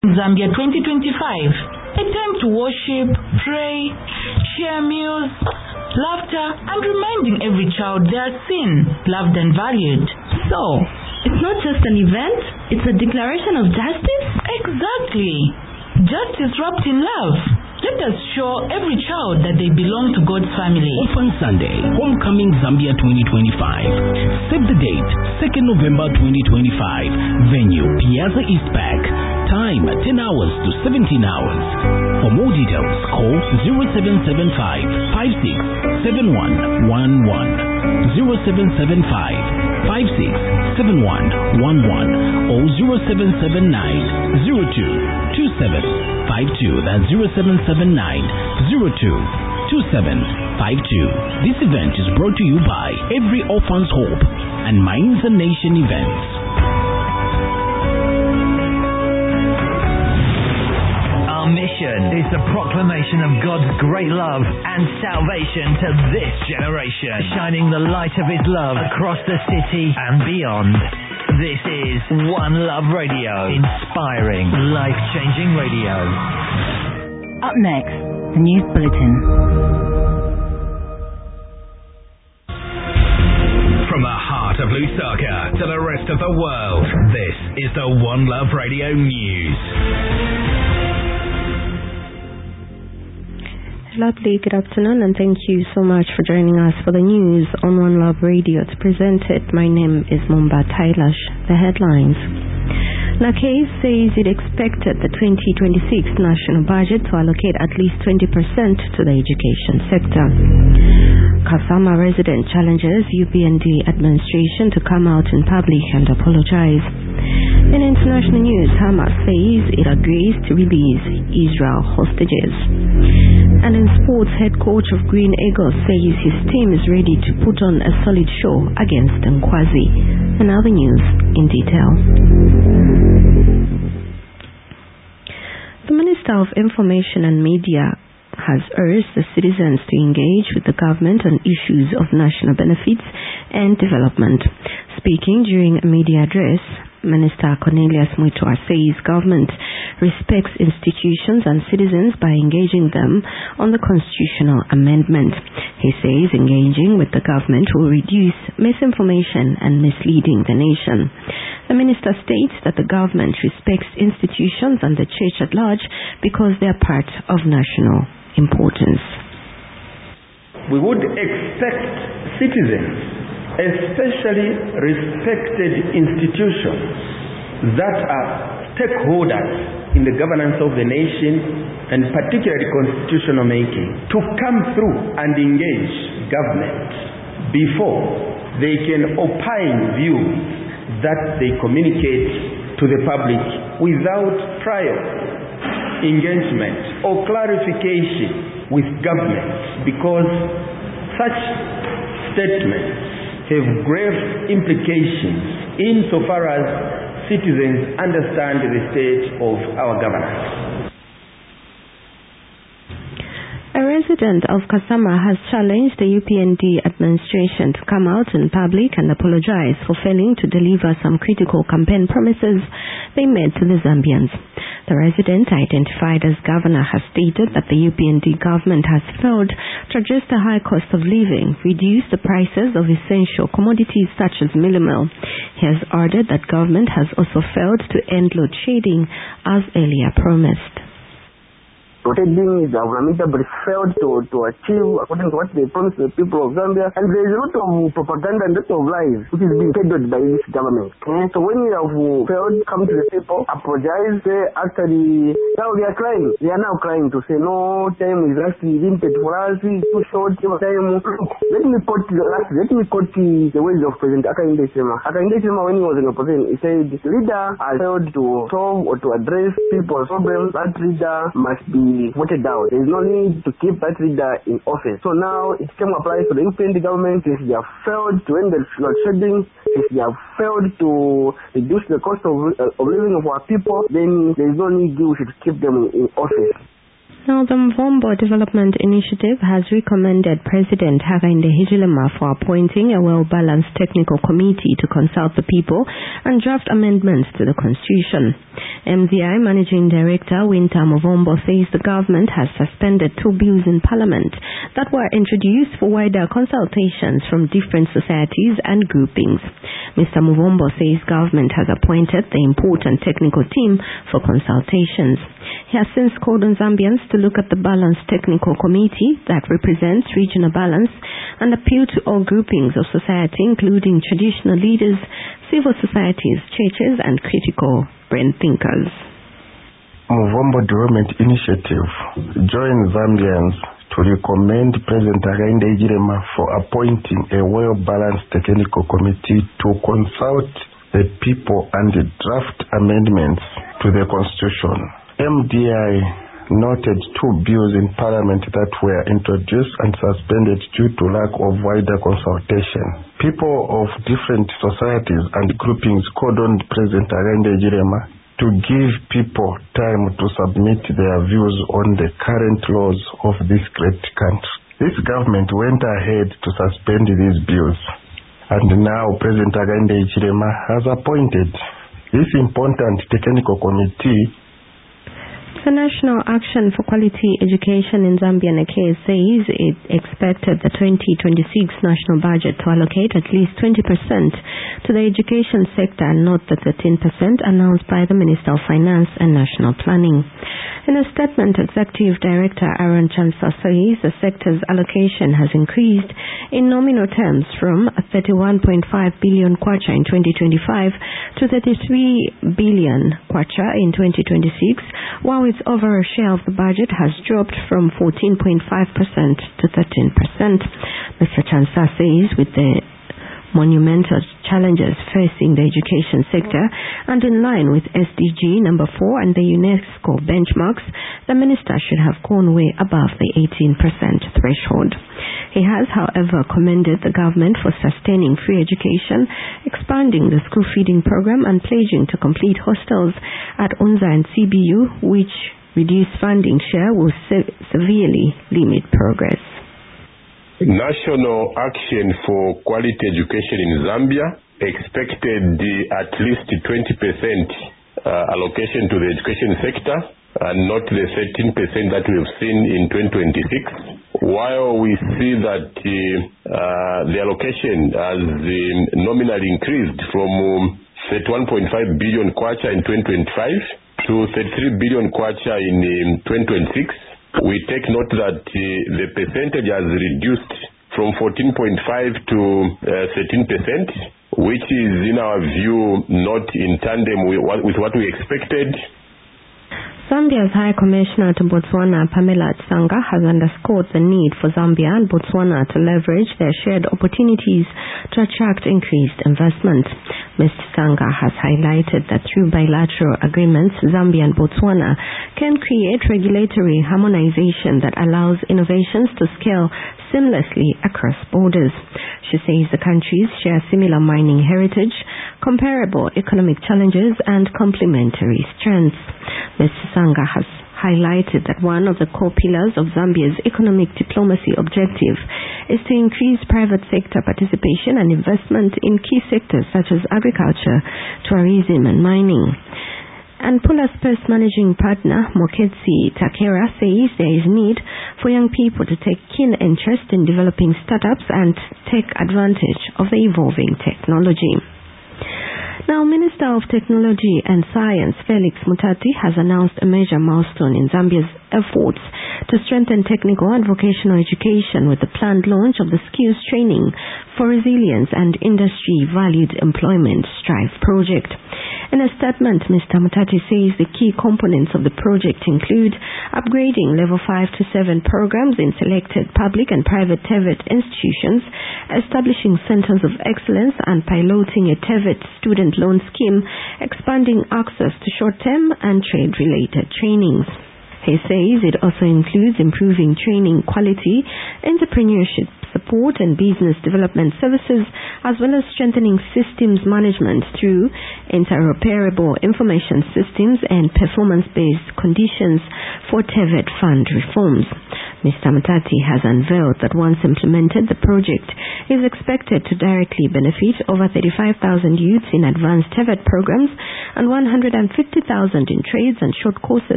Zambia 2025, a time to worship, pray, share meals, laughter, and reminding every child they are seen, loved, and valued. So, it's not just an event, it's a declaration of justice? Exactly. Justice wrapped in love. Let us show every child that they belong to God's family. Orphan Sunday, Homecoming Zambia 2025. Save the date, 2nd November 2025. Venue, Piazza East Park. Time, 10 hours to 17 hours. For more details, call 0775 56 7111. 0775 56 7111 or 0779 02 2752. That's 0779 02 2752. This event is brought to you by Every Orphan's Hope and Minds a Nation Events. Our mission is the proclamation of God's great love and salvation to this generation, shining the light of His love across the city and beyond. This is One Love Radio, inspiring, life-changing radio. Up next, the News Bulletin. From the heart of Lusaka to the rest of the world, this is the One Love Radio News. Lovely, good afternoon, and thank you so much for joining us for the news on One Love Radio. It's presented. My name is Mumba Tailash. The headlines. NACASE says it expected the 2026 national budget to allocate at least 20% to the education sector. Kasama resident challenges UPND administration to come out in public and apologize. In international news, Hamas says it agrees to release Israel hostages. And in sports, head coach of Green Eagles says his team is ready to put on a solid show against Nkwazi. And now the news in detail. The Minister of Information and Media has urged the citizens to engage with the government on issues of national benefits and development. Speaking during a media address, Minister Cornelius Muitwa says government respects institutions and citizens by engaging them on the constitutional amendment. He says engaging with the government will reduce misinformation and misleading the nation. The minister states that the government respects institutions and the church at large because they are part of national importance. We would expect citizens, especially respected institutions that are stakeholders in the governance of the nation and particularly constitutional making, to come through and engage government before they can opine views that they communicate to the public without prior engagement or clarification with government, because such statements have grave implications insofar as citizens understand the state of our governance. A resident of Kasama has challenged the UPND administration to come out in public and apologize for failing to deliver some critical campaign promises they made to the Zambians. The resident, identified as governor, has stated that the UPND government has failed to address the high cost of living, reduce the prices of essential commodities such as meal. He has ordered that government has also failed to end load shedding as earlier promised. What they doing is the government failed to achieve according to what they promised the people of Zambia, and there is a lot of propaganda and a lot of lies which is being peddled by this government. So when you have failed, come to the people, apologize, say actually now they are crying. They are now crying to say no, time is actually limited for us, it's too short time. Let me quote the words of President Hakainde Hichilema. Hakainde Hichilema, when he was in opposition, he said the leader has failed to solve or to address people's problems. That leader must be voted out. There is no need to keep that leader in office. So now it can apply for the UPND government. If they have failed to end the load shedding, if they have failed to reduce the cost of living of our people, then there is no need we should keep them in office. Now, the Mvombo Development Initiative has recommended President Hakainde Hichilema for appointing a well-balanced technical committee to consult the people and draft amendments to the constitution. MDI Managing Director Winter Mvombo says the government has suspended 2 bills in Parliament that were introduced for wider consultations from different societies and groupings. Mr. Mvombo says government has appointed the important technical team for consultations. He has since called on Zambians to look at the balanced technical committee that represents regional balance and appeal to all groupings of society, including traditional leaders, civil societies, churches, and critical brain thinkers. Mvombo Development Initiative joins Zambians to recommend President Hakainde Hichilema for appointing a well-balanced technical committee to consult the people and draft amendments to the constitution. MDI noted 2 bills in Parliament that were introduced and suspended due to lack of wider consultation. People of different societies and groupings called on President Hakainde Hichilema to give people time to submit their views on the current laws of this great country. This government went ahead to suspend these bills, and now President Hakainde Hichilema has appointed this important technical committee. The National Action for Quality Education in Zambia, NACASE, says it expected the 2026 national budget to allocate at least 20% to the education sector and not the 13% announced by the Minister of Finance and National Planning. In a statement, Executive Director Aaron Chancellor says the sector's allocation has increased in nominal terms from 31.5 billion kwacha in 2025 to 33 billion kwacha in 2026, while its overall share of the budget has dropped from 14.5% to 13%. Mr. Chancellor says with the monumental challenges facing the education sector and in line with SDG number 4 and the UNESCO benchmarks, the minister should have gone way above the 18% threshold. He has, however, commended the government for sustaining free education, expanding the school feeding program and pledging to complete hostels at UNZA and CBU, which reduced funding share will severely limit progress. National Action for Quality Education in Zambia expected at least 20% allocation to the education sector and not the 13% that we have seen in 2026. While we see that the allocation has nominally increased from 31.5 billion kwacha in 2025 to 33 billion kwacha in 2026. We take note that the percentage has reduced from 14.5 to 13%, which is in our view not in tandem with what we expected. Zambia's High Commissioner to Botswana, Pamela Tsanga, has underscored the need for Zambia and Botswana to leverage their shared opportunities to attract increased investment. Ms. Tsanga has highlighted that through bilateral agreements, Zambia and Botswana can create regulatory harmonization that allows innovations to scale seamlessly across borders. She says the countries share similar mining heritage, comparable economic challenges, and complementary strengths. Ms. Tsanga has highlighted that one of the core pillars of Zambia's economic diplomacy objective is to increase private sector participation and investment in key sectors such as agriculture, tourism, and mining. And Pula's first managing partner, Moketsi Takera, says there is need for young people to take keen interest in developing startups and take advantage of the evolving technology. Now, Minister of Technology and Science Felix Mutati has announced a major milestone in Zambia's efforts to strengthen technical and vocational education with the planned launch of the Skills Training for Resilience and Industry Valued Employment STRIVE project. In a statement, Mr. Mutati says the key components of the project include upgrading level 5 to 7 programs in selected public and private TVET institutions, establishing centers of excellence and piloting a TVET student loan scheme, expanding access to short-term and trade-related trainings. He says it also includes improving training quality, entrepreneurship support and business development services, as well as strengthening systems management through interoperable information systems and performance-based conditions for TVET fund reforms. Mr. Matati has unveiled that once implemented, the project is expected to directly benefit over 35,000 youths in advanced TVET programs and 150,000 in trades and short courses